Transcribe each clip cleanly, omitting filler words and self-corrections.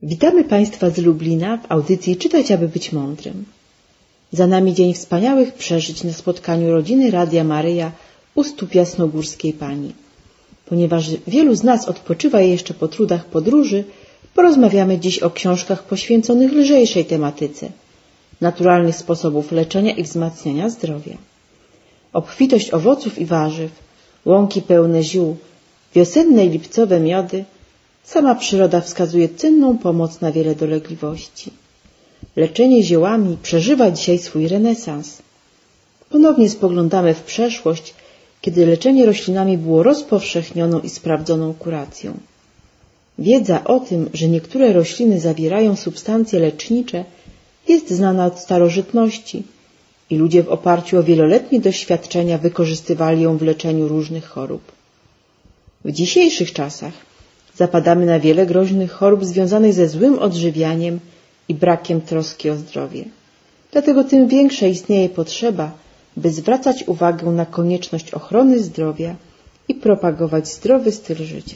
Witamy Państwa z Lublina w audycji Czytać, aby być mądrym. Za nami dzień wspaniałych przeżyć na spotkaniu rodziny Radia Maryja u stóp Jasnogórskiej Pani. Ponieważ wielu z nas odpoczywa jeszcze po trudach podróży, porozmawiamy dziś o książkach poświęconych lżejszej tematyce – naturalnych sposobów leczenia i wzmacniania zdrowia. Obfitość owoców i warzyw, łąki pełne ziół, wiosenne i lipcowe miody – sama przyroda wskazuje cenną pomoc na wiele dolegliwości. Leczenie ziołami przeżywa dzisiaj swój renesans. Ponownie spoglądamy w przeszłość, kiedy leczenie roślinami było rozpowszechnioną i sprawdzoną kuracją. Wiedza o tym, że niektóre rośliny zawierają substancje lecznicze, jest znana od starożytności i ludzie w oparciu o wieloletnie doświadczenia wykorzystywali ją w leczeniu różnych chorób. W dzisiejszych czasach zapadamy na wiele groźnych chorób związanych ze złym odżywianiem i brakiem troski o zdrowie. Dlatego tym większa istnieje potrzeba, by zwracać uwagę na konieczność ochrony zdrowia i propagować zdrowy styl życia.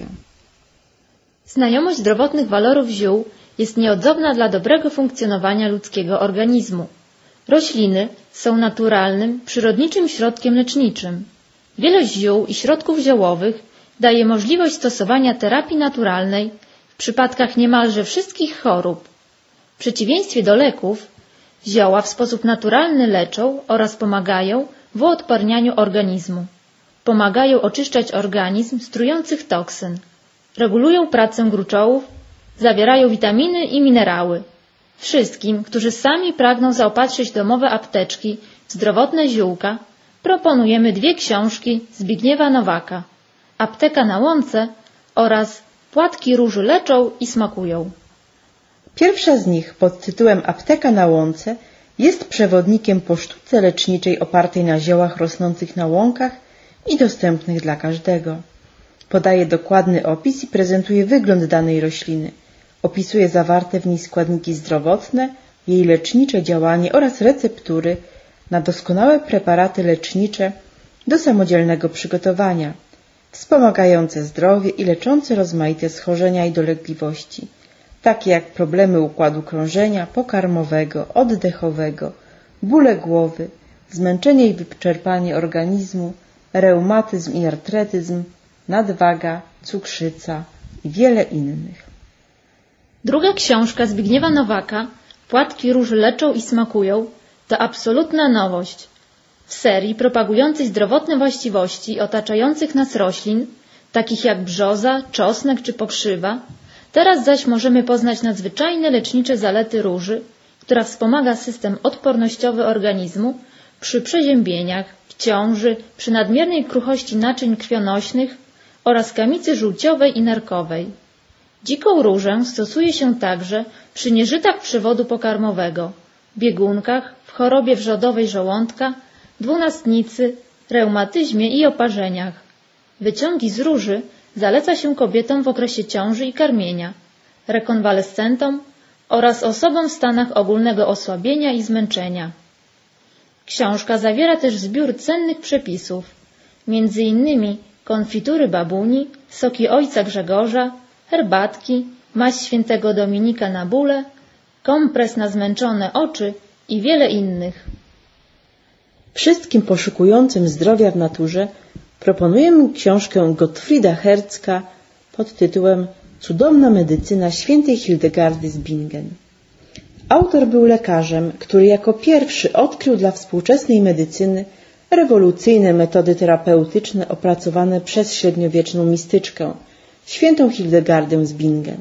Znajomość zdrowotnych walorów ziół jest nieodzowna dla dobrego funkcjonowania ludzkiego organizmu. Rośliny są naturalnym, przyrodniczym środkiem leczniczym. Wielość ziół i środków ziołowych daje możliwość stosowania terapii naturalnej w przypadkach niemalże wszystkich chorób. W przeciwieństwie do leków, zioła w sposób naturalny leczą oraz pomagają w uodparnianiu organizmu. Pomagają oczyszczać organizm z trujących toksyn. Regulują pracę gruczołów, zawierają witaminy i minerały. Wszystkim, którzy sami pragną zaopatrzyć domowe apteczki w zdrowotne ziółka, proponujemy 2 książki Zbigniewa Nowaka: Apteka na łące oraz Płatki róży leczą i smakują. Pierwsza z nich pod tytułem Apteka na łące jest przewodnikiem po sztuce leczniczej opartej na ziołach rosnących na łąkach i dostępnych dla każdego. Podaje dokładny opis i prezentuje wygląd danej rośliny. Opisuje zawarte w niej składniki zdrowotne, jej lecznicze działanie oraz receptury na doskonałe preparaty lecznicze do samodzielnego przygotowania, wspomagające zdrowie i leczące rozmaite schorzenia i dolegliwości, takie jak problemy układu krążenia, pokarmowego, oddechowego, bóle głowy, zmęczenie i wyczerpanie organizmu, reumatyzm i artretyzm, nadwaga, cukrzyca i wiele innych. Druga książka Zbigniewa Nowaka, Płatki róży leczą i smakują, to absolutna nowość w serii propagującej zdrowotne właściwości otaczających nas roślin, takich jak brzoza, czosnek czy pokrzywa. Teraz zaś możemy poznać nadzwyczajne lecznicze zalety róży, która wspomaga system odpornościowy organizmu przy przeziębieniach, w ciąży, przy nadmiernej kruchości naczyń krwionośnych oraz kamicy żółciowej i nerkowej. Dziką różę stosuje się także przy nieżytach przewodu pokarmowego, biegunkach, w chorobie wrzodowej żołądka, dwunastnicy, reumatyzmie i oparzeniach. Wyciągi z róży zaleca się kobietom w okresie ciąży i karmienia, rekonwalescentom oraz osobom w stanach ogólnego osłabienia i zmęczenia. Książka zawiera też zbiór cennych przepisów, m.in. konfitury babuni, soki ojca Grzegorza, herbatki, maź świętego Dominika na bóle, kompres na zmęczone oczy i wiele innych. Wszystkim poszukującym zdrowia w naturze proponujemy książkę Gottfrieda Hertzka pod tytułem Cudowna medycyna świętej Hildegardy z Bingen. Autor był lekarzem, który jako pierwszy odkrył dla współczesnej medycyny rewolucyjne metody terapeutyczne opracowane przez średniowieczną mistyczkę, świętą Hildegardę z Bingen.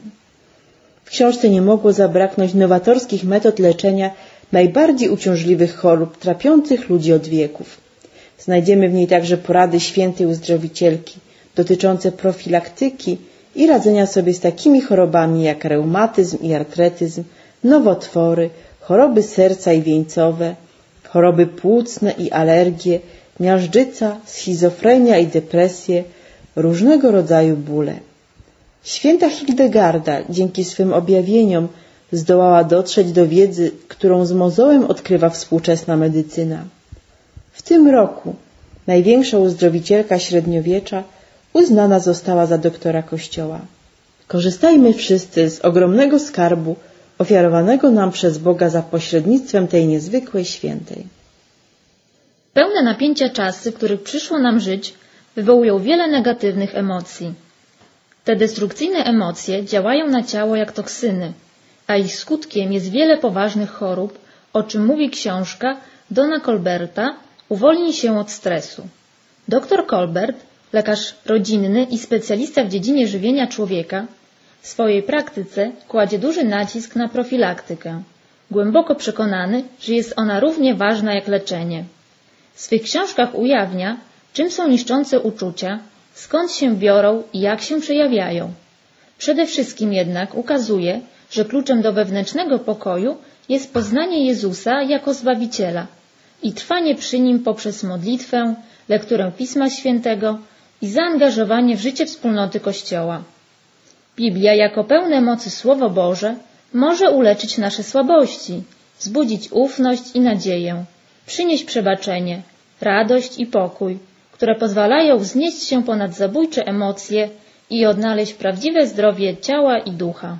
W książce nie mogło zabraknąć nowatorskich metod leczenia najbardziej uciążliwych chorób trapiących ludzi od wieków. Znajdziemy w niej także porady świętej uzdrowicielki dotyczące profilaktyki i radzenia sobie z takimi chorobami jak reumatyzm i artretyzm, nowotwory, choroby serca i wieńcowe, choroby płucne i alergie, miażdżyca, schizofrenia i depresje, różnego rodzaju bóle. Święta Hildegarda dzięki swym objawieniom zdołała dotrzeć do wiedzy, którą z mozołem odkrywa współczesna medycyna. W tym roku największa uzdrowicielka średniowiecza uznana została za doktora Kościoła. Korzystajmy wszyscy z ogromnego skarbu ofiarowanego nam przez Boga za pośrednictwem tej niezwykłej świętej. Pełne napięcia czasy, w których przyszło nam żyć, wywołują wiele negatywnych emocji. Te destrukcyjne emocje działają na ciało jak toksyny, a ich skutkiem jest wiele poważnych chorób, o czym mówi książka Dona Colberta Uwolnij się od stresu. Dr Colbert, lekarz rodzinny i specjalista w dziedzinie żywienia człowieka, w swojej praktyce kładzie duży nacisk na profilaktykę, głęboko przekonany, że jest ona równie ważna jak leczenie. W swych książkach ujawnia, czym są niszczące uczucia, skąd się biorą i jak się przejawiają. Przede wszystkim jednak ukazuje, że kluczem do wewnętrznego pokoju jest poznanie Jezusa jako Zbawiciela i trwanie przy Nim poprzez modlitwę, lekturę Pisma Świętego i zaangażowanie w życie wspólnoty Kościoła. Biblia jako pełne mocy Słowo Boże może uleczyć nasze słabości, wzbudzić ufność i nadzieję, przynieść przebaczenie, radość i pokój, które pozwalają wznieść się ponad zabójcze emocje i odnaleźć prawdziwe zdrowie ciała i ducha.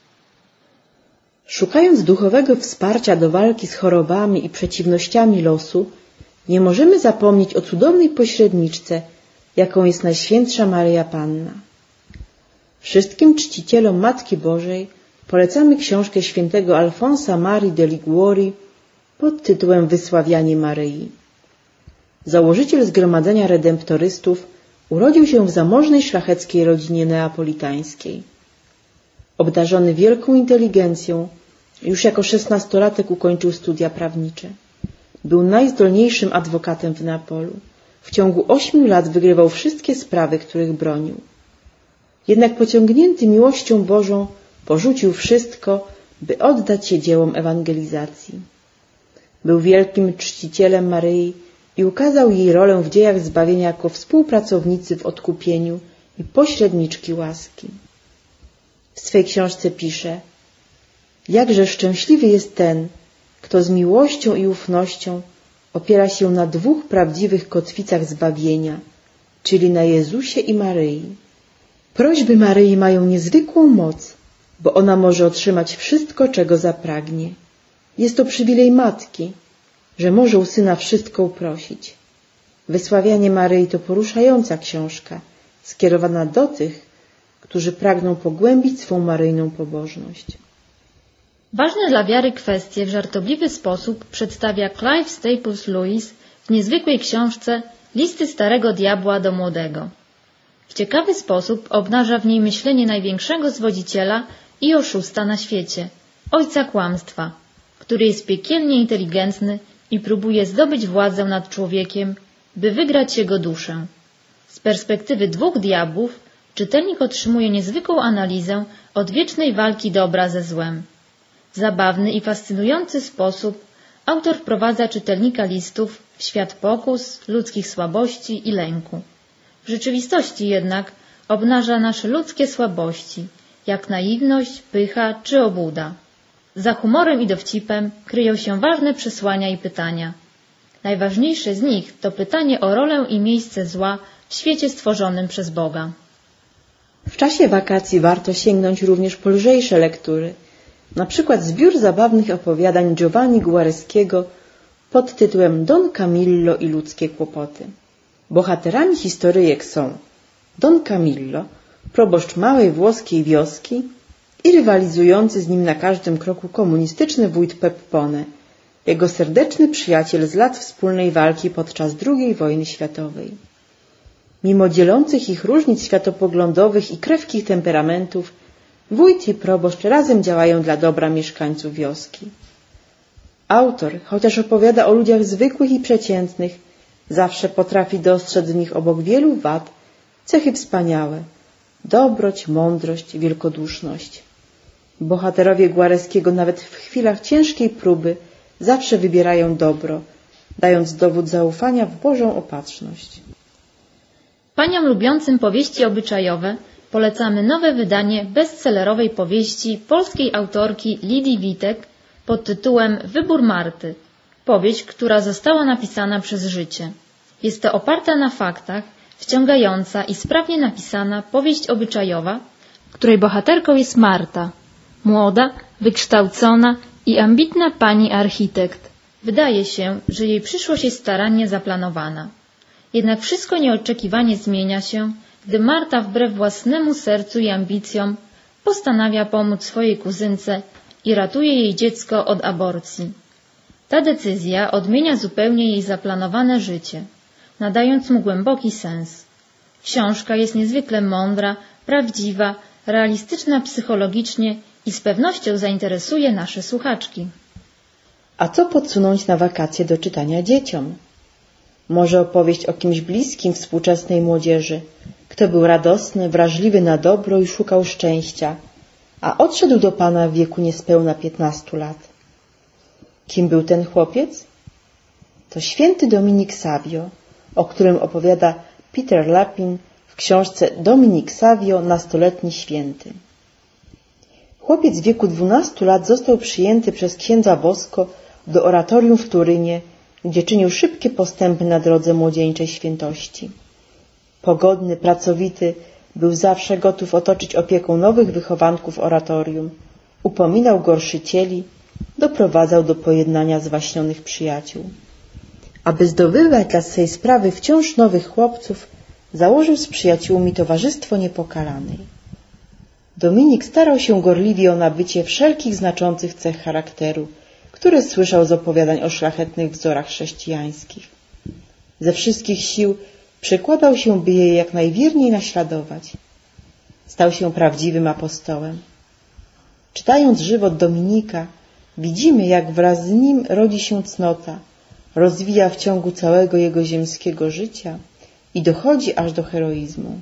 Szukając duchowego wsparcia do walki z chorobami i przeciwnościami losu, nie możemy zapomnieć o cudownej pośredniczce, jaką jest Najświętsza Maryja Panna. Wszystkim czcicielom Matki Bożej polecamy książkę świętego Alfonsa Marii de Liguori pod tytułem Wysławianie Maryi. Założyciel Zgromadzenia Redemptorystów urodził się w zamożnej szlacheckiej rodzinie neapolitańskiej. Obdarzony wielką inteligencją, już jako 16-latek ukończył studia prawnicze. Był najzdolniejszym adwokatem w Neapolu. W ciągu 8 lat wygrywał wszystkie sprawy, których bronił. Jednak pociągnięty miłością Bożą porzucił wszystko, by oddać się dziełom ewangelizacji. Był wielkim czcicielem Maryi i ukazał jej rolę w dziejach zbawienia jako współpracownicy w odkupieniu i pośredniczki łaski. W swej książce pisze: jakże szczęśliwy jest ten, kto z miłością i ufnością opiera się na 2 prawdziwych kotwicach zbawienia, czyli na Jezusie i Maryi. Prośby Maryi mają niezwykłą moc, bo ona może otrzymać wszystko, czego zapragnie. Jest to przywilej matki, że może u syna wszystko uprosić. Wysławianie Maryi to poruszająca książka, skierowana do tych, którzy pragną pogłębić swą maryjną pobożność. Ważne dla wiary kwestie w żartobliwy sposób przedstawia Clive Staples Lewis w niezwykłej książce Listy Starego Diabła do Młodego. W ciekawy sposób obnaża w niej myślenie największego zwodziciela i oszusta na świecie, ojca kłamstwa, który jest piekielnie inteligentny i próbuje zdobyć władzę nad człowiekiem, by wygrać jego duszę. Z perspektywy 2 diabłów czytelnik otrzymuje niezwykłą analizę odwiecznej walki dobra ze złem. W zabawny i fascynujący sposób autor wprowadza czytelnika listów w świat pokus, ludzkich słabości i lęku. W rzeczywistości jednak obnaża nasze ludzkie słabości, jak naiwność, pycha czy obłuda. Za humorem i dowcipem kryją się ważne przesłania i pytania. Najważniejsze z nich to pytanie o rolę i miejsce zła w świecie stworzonym przez Boga. W czasie wakacji warto sięgnąć również po lżejsze lektury, na przykład zbiór zabawnych opowiadań Giovanni Guareschiego pod tytułem Don Camillo i ludzkie kłopoty. Bohaterami historyjek są Don Camillo, proboszcz małej włoskiej wioski i rywalizujący z nim na każdym kroku komunistyczny wójt Peppone, jego serdeczny przyjaciel z lat wspólnej walki podczas II wojny światowej. Mimo dzielących ich różnic światopoglądowych i krewkich temperamentów, wójt i proboszcz razem działają dla dobra mieszkańców wioski. Autor, chociaż opowiada o ludziach zwykłych i przeciętnych, zawsze potrafi dostrzec w nich obok wielu wad cechy wspaniałe: dobroć, mądrość, wielkoduszność. Bohaterowie Guareschiego nawet w chwilach ciężkiej próby zawsze wybierają dobro, dając dowód zaufania w Bożą opatrzność. Paniom lubiącym powieści obyczajowe polecamy nowe wydanie bestsellerowej powieści polskiej autorki Lidii Witek pod tytułem Wybór Marty. Powieść, która została napisana przez życie. Jest to oparta na faktach, wciągająca i sprawnie napisana powieść obyczajowa, której bohaterką jest Marta, młoda, wykształcona i ambitna pani architekt. Wydaje się, że jej przyszłość jest starannie zaplanowana. Jednak wszystko nieoczekiwanie zmienia się, gdy Marta wbrew własnemu sercu i ambicjom postanawia pomóc swojej kuzynce i ratuje jej dziecko od aborcji. Ta decyzja odmienia zupełnie jej zaplanowane życie, nadając mu głęboki sens. Książka jest niezwykle mądra, prawdziwa, realistyczna psychologicznie i z pewnością zainteresuje nasze słuchaczki. A co podsunąć na wakacje do czytania dzieciom? Może opowieść o kimś bliskim współczesnej młodzieży, kto był radosny, wrażliwy na dobro i szukał szczęścia, a odszedł do Pana w wieku niespełna 15 lat. Kim był ten chłopiec? To święty Dominik Savio, o którym opowiada Peter Lapin w książce Dominik Savio, nastoletni święty. Chłopiec w wieku 12 lat został przyjęty przez księdza Bosco do oratorium w Turynie, gdzie czynił szybkie postępy na drodze młodzieńczej świętości. Pogodny, pracowity, był zawsze gotów otoczyć opieką nowych wychowanków oratorium, upominał gorszycieli, doprowadzał do pojednania zwaśnionych przyjaciół. Aby zdobywać dla swej sprawy wciąż nowych chłopców, założył z przyjaciółmi Towarzystwo Niepokalanej. Dominik starał się gorliwie o nabycie wszelkich znaczących cech charakteru, które słyszał z opowiadań o szlachetnych wzorach chrześcijańskich. Ze wszystkich sił przykładał się, by je jak najwierniej naśladować. Stał się prawdziwym apostołem. Czytając żywot Dominika, widzimy, jak wraz z nim rodzi się cnota, rozwija w ciągu całego jego ziemskiego życia i dochodzi aż do heroizmu.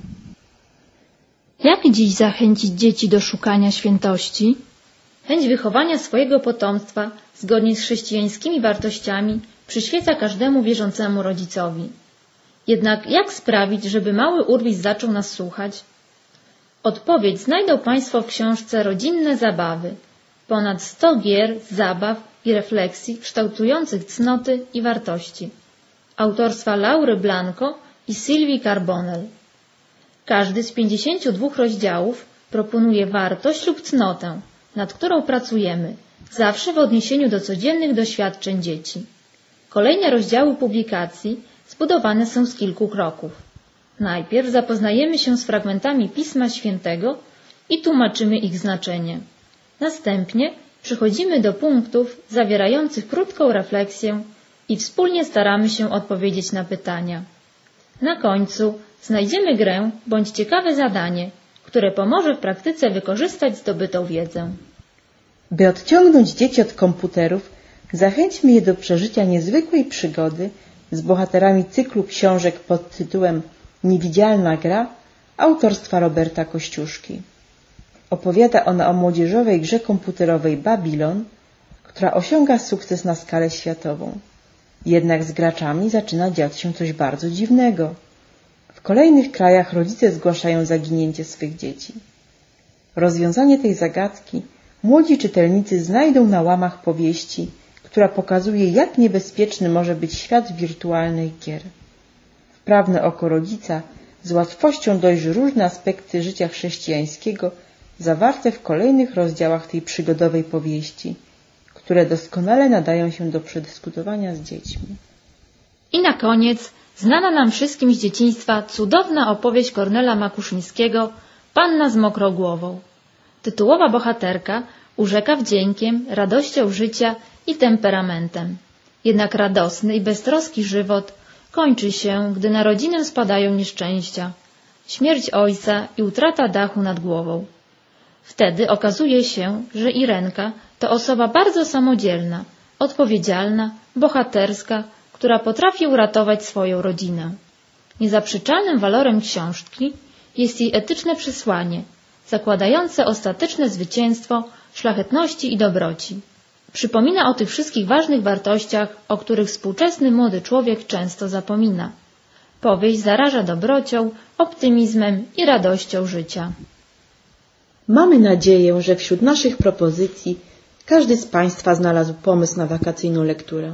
Jak dziś zachęcić dzieci do szukania świętości? Chęć wychowania swojego potomstwa zgodnie z chrześcijańskimi wartościami przyświeca każdemu wierzącemu rodzicowi. Jednak jak sprawić, żeby mały Urwis zaczął nas słuchać? Odpowiedź znajdą Państwo w książce Rodzinne zabawy. Ponad 100 gier, zabaw i refleksji kształtujących cnoty i wartości. Autorstwa Laury Blanco i Sylwii Carbonell. Każdy z 52 rozdziałów proponuje wartość lub cnotę, nad którą pracujemy, zawsze w odniesieniu do codziennych doświadczeń dzieci. Kolejne rozdziały publikacji zbudowane są z kilku kroków. Najpierw zapoznajemy się z fragmentami Pisma Świętego i tłumaczymy ich znaczenie. Następnie przechodzimy do punktów zawierających krótką refleksję i wspólnie staramy się odpowiedzieć na pytania. Na końcu znajdziemy grę bądź ciekawe zadanie, które pomoże w praktyce wykorzystać zdobytą wiedzę. By odciągnąć dzieci od komputerów, zachęćmy je do przeżycia niezwykłej przygody z bohaterami cyklu książek pod tytułem Niewidzialna gra autorstwa Roberta Kościuszki. Opowiada ona o młodzieżowej grze komputerowej Babilon, która osiąga sukces na skalę światową. Jednak z graczami zaczyna dziać się coś bardzo dziwnego. W kolejnych krajach rodzice zgłaszają zaginięcie swych dzieci. Rozwiązanie tej zagadki młodzi czytelnicy znajdą na łamach powieści, która pokazuje, jak niebezpieczny może być świat wirtualnych gier. Wprawne oko rodzica z łatwością dojrzy różne aspekty życia chrześcijańskiego zawarte w kolejnych rozdziałach tej przygodowej powieści, które doskonale nadają się do przedyskutowania z dziećmi. I na koniec znana nam wszystkim z dzieciństwa cudowna opowieść Kornela Makuszyńskiego Panna z mokrą głową. Tytułowa bohaterka urzeka wdziękiem, radością życia i temperamentem. Jednak radosny i beztroski żywot kończy się, gdy na rodzinę spadają nieszczęścia, śmierć ojca i utrata dachu nad głową. Wtedy okazuje się, że Irenka to osoba bardzo samodzielna, odpowiedzialna, bohaterska, która potrafi uratować swoją rodzinę. Niezaprzeczalnym walorem książki jest jej etyczne przesłanie, zakładające ostateczne zwycięstwo szlachetności i dobroci. Przypomina o tych wszystkich ważnych wartościach, o których współczesny młody człowiek często zapomina. Powieść zaraża dobrocią, optymizmem i radością życia. Mamy nadzieję, że wśród naszych propozycji każdy z Państwa znalazł pomysł na wakacyjną lekturę.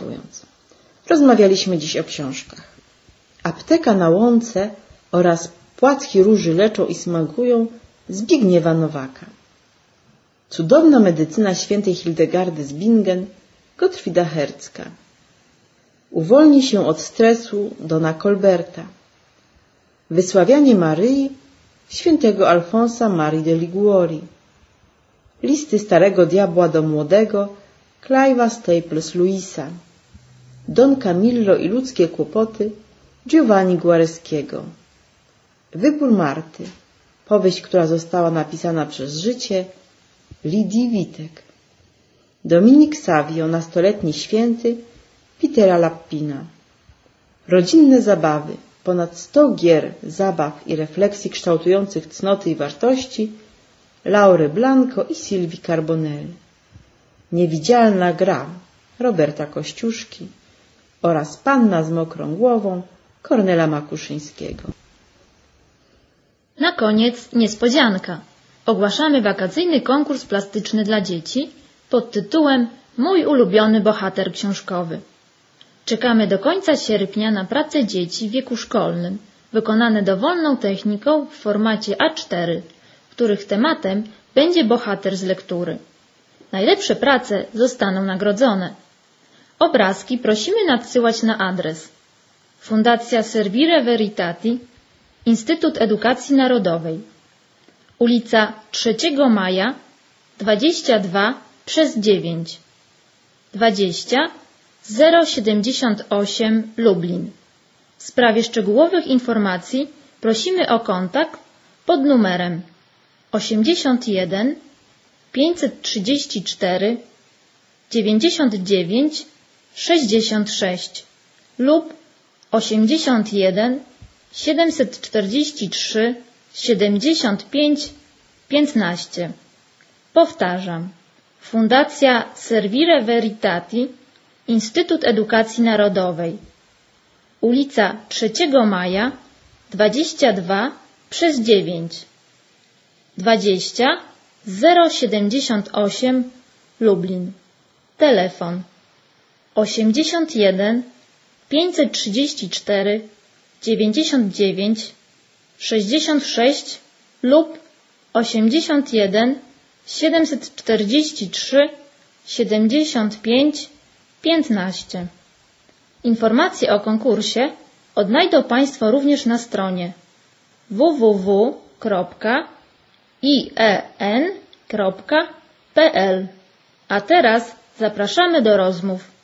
Podsumowując, rozmawialiśmy dziś o książkach Apteka na łące oraz Płatki róży leczą i smakują Zbigniewa Nowaka. Cudowna medycyna świętej Hildegardy z Bingen Gottfrieda Herzka. Uwolni się od stresu Dona Colberta. Wysławianie Maryi świętego Alfonsa Marii de Liguori. Listy starego diabła do młodego Clive'a Staples Lewisa. Don Camillo i ludzkie kłopoty Giovanni Guareschiego. Wybór Marty. Powieść, która została napisana przez życie Lidii Witek. Dominik Savio, nastoletni święty Petera Lappina. Rodzinne zabawy. Ponad 100 gier, zabaw i refleksji kształtujących cnoty i wartości Laury Blanco i Silvii Carbonell. Niewidzialna gra Roberta Kościuszki oraz Panna z mokrą głową Kornela Makuszyńskiego. Na koniec niespodzianka. Ogłaszamy wakacyjny konkurs plastyczny dla dzieci pod tytułem Mój ulubiony bohater książkowy. Czekamy do końca sierpnia na prace dzieci w wieku szkolnym, wykonane dowolną techniką w formacie A4, których tematem będzie bohater z lektury. Najlepsze prace zostaną nagrodzone. Obrazki prosimy nadsyłać na adres Fundacja Servire Veritati, Instytut Edukacji Narodowej, ulica 3 Maja, 22/9, 20078 Lublin. W sprawie szczegółowych informacji prosimy o kontakt pod numerem 81 534 99 66 lub 81 743 75 15. Powtarzam. Fundacja Servire Veritati, Instytut Edukacji Narodowej. Ulica 3 Maja, 22/9, 20078 Lublin. Telefon 81 534 99 66 lub 81 743 75 15. Informacje o konkursie odnajdą Państwo również na stronie www.ien.pl. A teraz zapraszamy do rozmów.